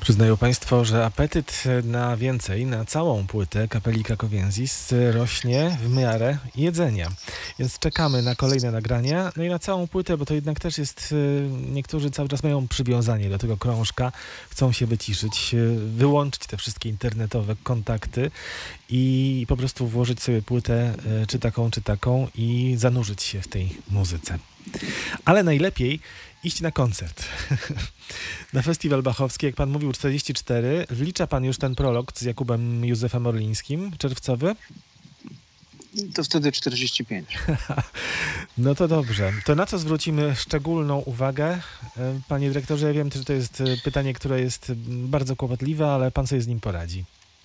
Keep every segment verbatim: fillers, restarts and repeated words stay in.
Przyznają Państwo, że apetyt na więcej, na całą płytę Kapeli Cacovensis rośnie w miarę jedzenia. Więc czekamy na kolejne nagrania, no i na całą płytę, bo to jednak też jest, niektórzy cały czas mają przywiązanie do tego krążka, chcą się wyciszyć, wyłączyć te wszystkie internetowe kontakty i po prostu włożyć sobie płytę, czy taką, czy taką i zanurzyć się w tej muzyce. Ale najlepiej iść na koncert. Na festiwal bachowski, jak pan mówił, czterdzieści cztery. Wlicza pan już ten prolog z Jakubem Józefem Orlińskim, czerwcowy? To wtedy czterdzieści pięć. No to dobrze. To na co zwrócimy szczególną uwagę? Panie dyrektorze, ja wiem, że to jest pytanie, które jest bardzo kłopotliwe, ale pan sobie z nim poradzi.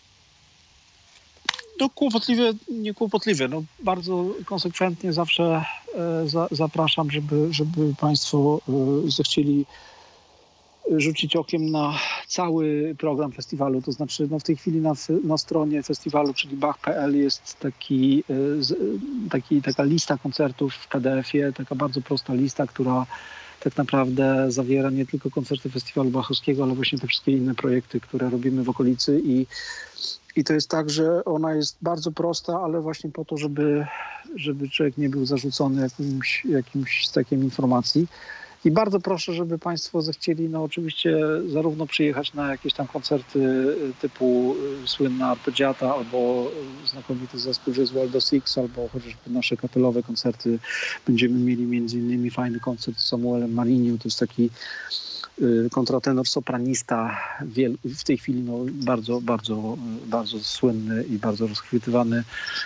No kłopotliwe, nie kłopotliwe. No, bardzo konsekwentnie zawsze e, za, zapraszam, żeby, żeby Państwo e, zechcieli rzucić okiem na cały program festiwalu. To znaczy no, w tej chwili na, na stronie festiwalu, czyli bach kropka p l jest taki, e, z, taki, taka lista koncertów w P D F-ie, taka bardzo prosta lista, która tak naprawdę zawiera nie tylko koncerty festiwalu bachowskiego, ale właśnie te wszystkie inne projekty, które robimy w okolicy i I to jest tak, że ona jest bardzo prosta, ale właśnie po to, żeby, żeby człowiek nie był zarzucony jakimś, jakimś stekiem informacji. I bardzo proszę, żeby Państwo zechcieli, no oczywiście zarówno przyjechać na jakieś tam koncerty typu słynna Arpeggiata, albo znakomity zespół Jazz Waldo Six, albo chociażby nasze kapelowe koncerty. Będziemy mieli między innymi fajny koncert z Samuelem Mariniu, to jest taki kontratenor, sopranista, w tej chwili no, bardzo, bardzo, bardzo słynny i bardzo rozchwytywany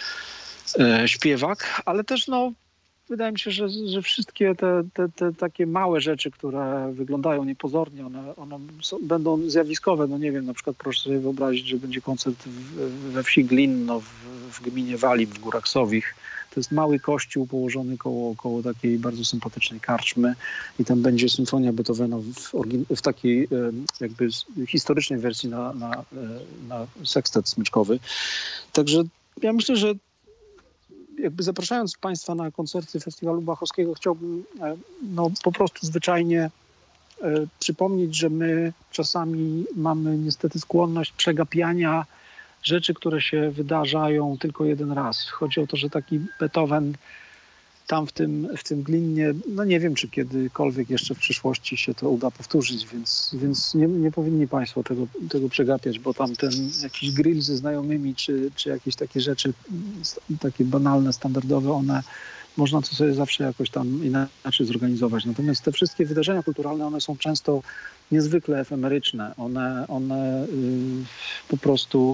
śpiewak, ale też no, wydaje mi się, że, że wszystkie te, te, te takie małe rzeczy, które wyglądają niepozornie, one, one są, będą zjawiskowe. No nie wiem, na przykład proszę sobie wyobrazić, że będzie koncert w, we wsi Glinno w, w gminie Walib w Górach Sowich. To jest mały kościół położony koło, koło takiej bardzo sympatycznej karczmy i tam będzie symfonia Beethovena w, w takiej jakby historycznej wersji na, na, na sekstet smyczkowy. Także ja myślę, że jakby zapraszając Państwa na koncerty Festiwalu Bachowskiego, chciałbym no, po prostu zwyczajnie e, przypomnieć, że my czasami mamy niestety skłonność przegapiania rzeczy, które się wydarzają tylko jeden raz. Chodzi o to, że taki Beethoven tam w tym, w tym Glinnie, no nie wiem, czy kiedykolwiek jeszcze w przyszłości się to uda powtórzyć, więc, więc nie, nie powinni Państwo tego, tego przegapiać, bo tam ten jakiś grill ze znajomymi, czy, czy jakieś takie rzeczy, takie banalne, standardowe, one można to sobie zawsze jakoś tam inaczej zorganizować. Natomiast te wszystkie wydarzenia kulturalne, one są często niezwykle efemeryczne. One, one yy, po prostu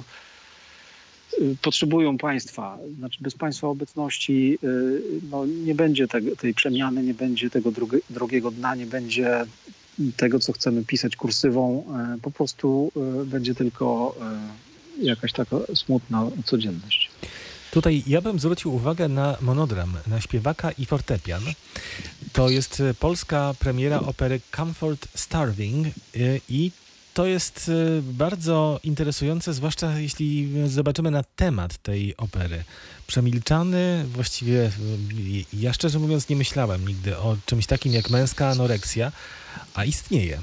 potrzebują Państwa. Znaczy bez Państwa obecności no, nie będzie te, tej przemiany, nie będzie tego drugi, drugiego dna, nie będzie tego, co chcemy pisać kursywą. Po prostu będzie tylko jakaś taka smutna codzienność. Tutaj ja bym zwrócił uwagę na monodram, na śpiewaka i fortepian. To jest polska premiera opery Comfort Starving i to jest bardzo interesujące, zwłaszcza jeśli zobaczymy na temat tej opery. Przemilczany, właściwie ja szczerze mówiąc nie myślałem nigdy o czymś takim jak męska anoreksja, a istnieje.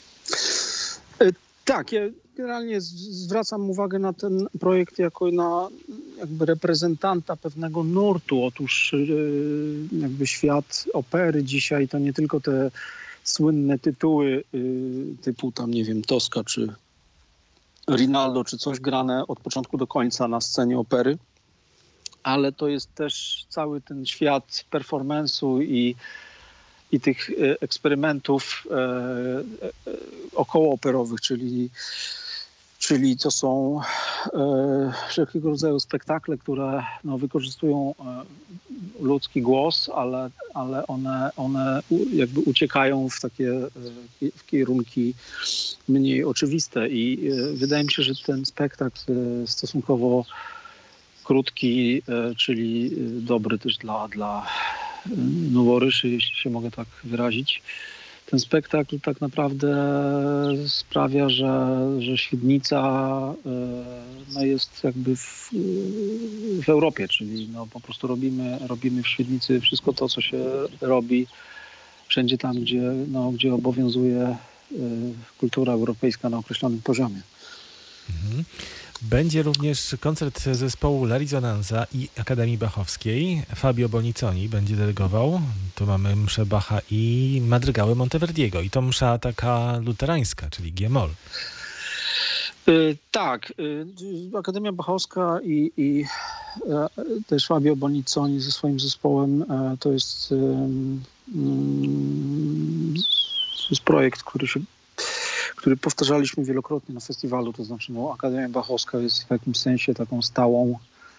Tak, ja generalnie zwracam uwagę na ten projekt jako na jakby reprezentanta pewnego nurtu. Otóż jakby świat opery dzisiaj to nie tylko te słynne tytuły typu tam, nie wiem, Tosca czy Rinaldo, czy coś grane od początku do końca na scenie opery, ale to jest też cały ten świat performance'u i, i tych eksperymentów e, e, okołooperowych, czyli Czyli to są e, wszelkiego rodzaju spektakle, które no, wykorzystują e, ludzki głos, ale, ale one, one u, jakby uciekają w takie e, w kierunki mniej oczywiste. I e, wydaje mi się, że ten spektakl e, stosunkowo krótki, e, czyli dobry też dla, dla noworyszy, jeśli się mogę tak wyrazić. Ten spektakl tak naprawdę sprawia, że, że Świdnica no jest jakby w, w Europie, czyli no po prostu robimy, robimy w Świdnicy wszystko to, co się robi wszędzie tam, gdzie, no, gdzie obowiązuje kultura europejska na określonym poziomie. Mhm. Będzie również koncert zespołu La Risonanza i Akademii Bachowskiej. Fabio Boniconi będzie dyrygował. Tu mamy mszę Bacha i madrygały Monteverdiego. I to msza taka luterańska, czyli G-moll. Y, tak. Y, Akademia Bachowska i, i y, też Fabio Boniconi ze swoim zespołem y, to jest, y, y, to jest projekt, który się który powtarzaliśmy wielokrotnie na festiwalu, to znaczy no, Akademia Bachowska jest w jakimś sensie taką stałą,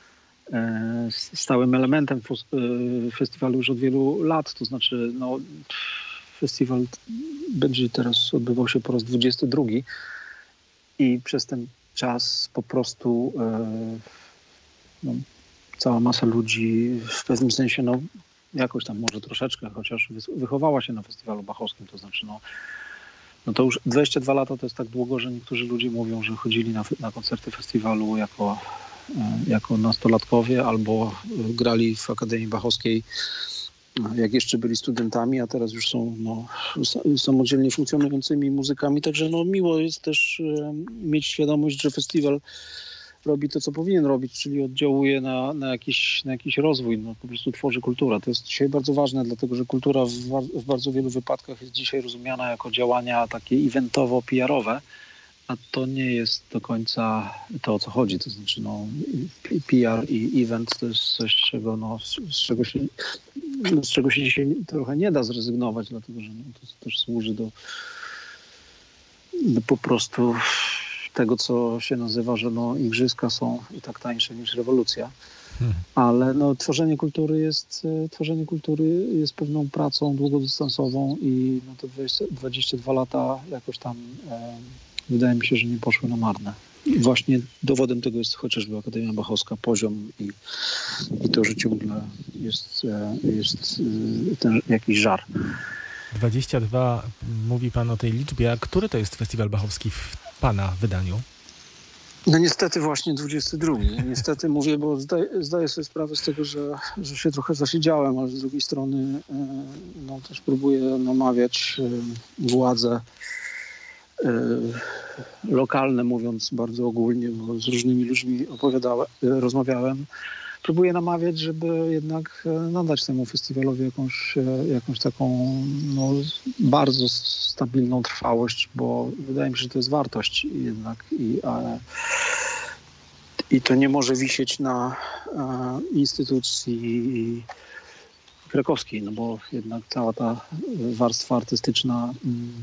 e, stałym elementem fos, e, festiwalu już od wielu lat, to znaczy no, festiwal będzie teraz odbywał się po raz dwudziesty drugi i przez ten czas po prostu e, no, cała masa ludzi w pewnym sensie no, jakoś tam może troszeczkę, chociaż wychowała się na festiwalu bachowskim, to znaczy no No to już dwadzieścia dwa lata to jest tak długo, że niektórzy ludzie mówią, że chodzili na, na koncerty festiwalu jako, jako nastolatkowie albo grali w Akademii Bachowskiej, jak jeszcze byli studentami, a teraz już są no, samodzielnie funkcjonującymi muzykami. Także no, miło jest też mieć świadomość, że festiwal robi to, co powinien robić, czyli oddziałuje na, na, jakiś, na jakiś rozwój, no, po prostu tworzy kulturę. To jest dzisiaj bardzo ważne, dlatego że kultura w, w bardzo wielu wypadkach jest dzisiaj rozumiana jako działania takie eventowo-P R-owe, a to nie jest do końca to, o co chodzi. To znaczy no, P R i event to jest coś, z czego, no, z, czego się, z czego się dzisiaj trochę nie da zrezygnować, dlatego że no, to też służy do, do po prostu tego, co się nazywa, że no, igrzyska są i tak tańsze niż rewolucja. Hmm. Ale no, tworzenie kultury jest tworzenie kultury jest pewną pracą długodystansową i no, te dwadzieścia dwa lata jakoś tam e, wydaje mi się, że nie poszły na marne. I właśnie dowodem tego jest chociażby Akademia Bachowska, poziom i, i to, że ciągle jest, e, jest e, ten jakiś żar. dwadzieścia dwa, mówi pan o tej liczbie, a który to jest festiwal bachowski w pana wydaniu? No niestety właśnie dwudziesty drugi. Niestety mówię, bo zdaję, zdaję sobie sprawę z tego, że, że się trochę zasiedziałem, ale z drugiej strony no, też próbuję namawiać władze lokalne, mówiąc bardzo ogólnie, bo z różnymi ludźmi opowiadałem, rozmawiałem. Próbuję namawiać, żeby jednak nadać temu festiwalowi jakąś, jakąś taką no, bardzo stabilną trwałość, bo wydaje mi się, że to jest wartość jednak i, a, i to nie może wisieć na a, instytucji krakowskiej, no bo jednak cała ta warstwa artystyczna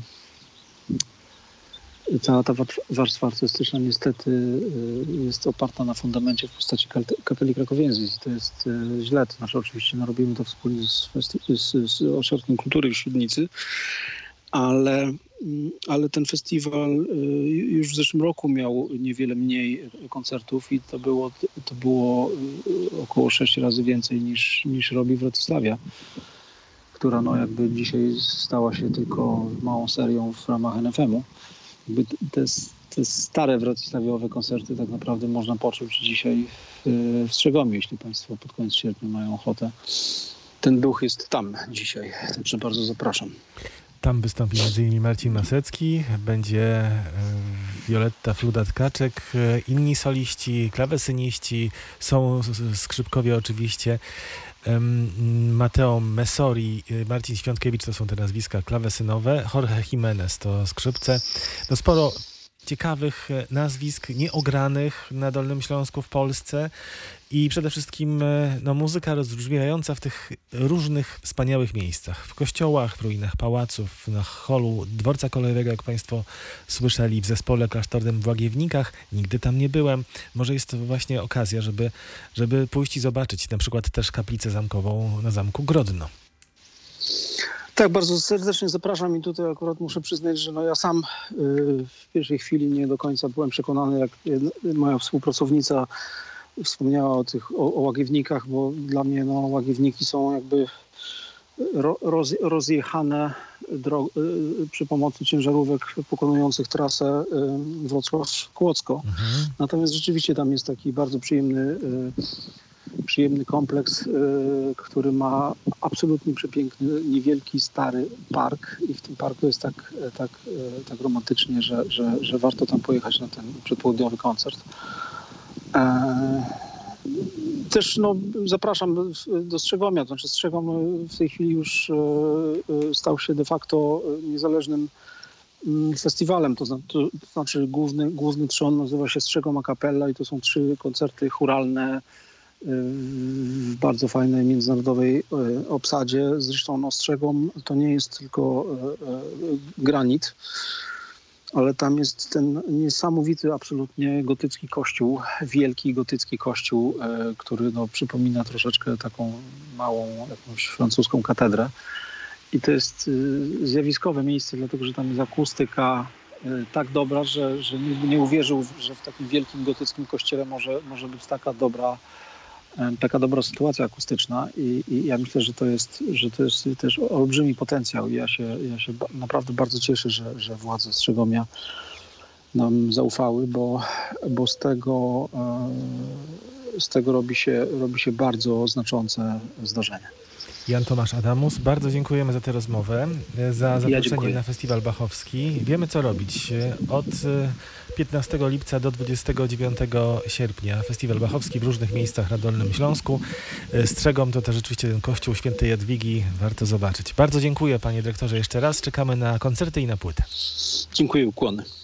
Cała ta warstwa artystyczna niestety jest oparta na fundamencie w postaci Kapeli Krakowiensis i to jest źle. To znaczy oczywiście no, robimy to wspólnie z, z, z Ośrodkiem Kultury w Świdnicy, ale, ale ten festiwal już w zeszłym roku miał niewiele mniej koncertów i to było, to było około sześć razy więcej niż, niż robi Wrocławia, która no, jakby dzisiaj stała się tylko małą serią w ramach N F M-u. Te, te stare wrocławiowe koncerty tak naprawdę można poczuć dzisiaj w, w Strzegomiu, jeśli państwo pod koniec sierpnia mają ochotę. Ten duch jest tam dzisiaj, także bardzo zapraszam. Tam wystąpi między innymi Marcin Masecki, będzie Violetta Fluda-Tkaczek, inni soliści, klawesyniści, są skrzypkowie oczywiście. Mateo Messori, Marcin Świątkiewicz to są te nazwiska klawesynowe, Jorge Jimenez to skrzypce. No sporo ciekawych nazwisk, nieogranych na Dolnym Śląsku, w Polsce i przede wszystkim no, muzyka rozbrzmiewająca w tych różnych wspaniałych miejscach. W kościołach, w ruinach pałaców, na holu Dworca Kolejowego, jak państwo słyszeli, w zespole klasztornym w Łagiewnikach. Nigdy tam nie byłem. Może jest to właśnie okazja, żeby, żeby pójść i zobaczyć na przykład też kaplicę zamkową na zamku Grodno. Tak, bardzo serdecznie zapraszam i tutaj akurat muszę przyznać, że no ja sam y, w pierwszej chwili nie do końca byłem przekonany, jak moja współpracownica wspomniała o tych o, o łagiewnikach, bo dla mnie no, łagiewniki są jakby ro, roz, rozjechane dro, y, przy pomocy ciężarówek pokonujących trasę y, Wrocław-Kłodzko. Mhm. Natomiast rzeczywiście tam jest taki bardzo przyjemny y, przyjemny kompleks, y, który ma absolutnie przepiękny, niewielki, stary park i w tym parku jest tak, tak, y, tak romantycznie, że, że, że warto tam pojechać na ten przedpołudniowy koncert. E, Też no, zapraszam do Strzegomia, to znaczy Strzegom w tej chwili już e, stał się de facto niezależnym mm, festiwalem, to, zna- to, to znaczy główny, główny trzon nazywa się Strzegom a cappella i to są trzy koncerty chóralne e, w bardzo fajnej międzynarodowej e, obsadzie. Zresztą no, Strzegom to nie jest tylko e, e, granit, ale tam jest ten niesamowity absolutnie gotycki kościół, wielki gotycki kościół, e, który no, przypomina troszeczkę taką małą jakąś francuską katedrę. I to jest y, zjawiskowe miejsce, dlatego że tam jest akustyka y, tak dobra, że, że nikt by nie uwierzył, że w takim wielkim gotyckim kościele może, może być taka dobra, e, taka dobra sytuacja akustyczna. I, I ja myślę, że to jest, że to jest też olbrzymi potencjał. I ja się, ja się ba- naprawdę bardzo cieszę, że, że władze Strzegomia nam zaufały, bo, bo z tego, e, z tego robi się, robi się bardzo znaczące zdarzenie. Jan Tomasz Adamus, bardzo dziękujemy za tę rozmowę, e, za zaproszenie dziękuję. na Festiwal Bachowski. Wiemy, co robić. E, Od e, piętnastego lipca do dwudziestego dziewiątego sierpnia Festiwal Bachowski w różnych miejscach na Dolnym Śląsku. E, Strzegom to też rzeczywiście ten kościół świętej Jadwigi, warto zobaczyć. Bardzo dziękuję, panie dyrektorze, jeszcze raz. Czekamy na koncerty i na płytę. Dziękuję, ukłony.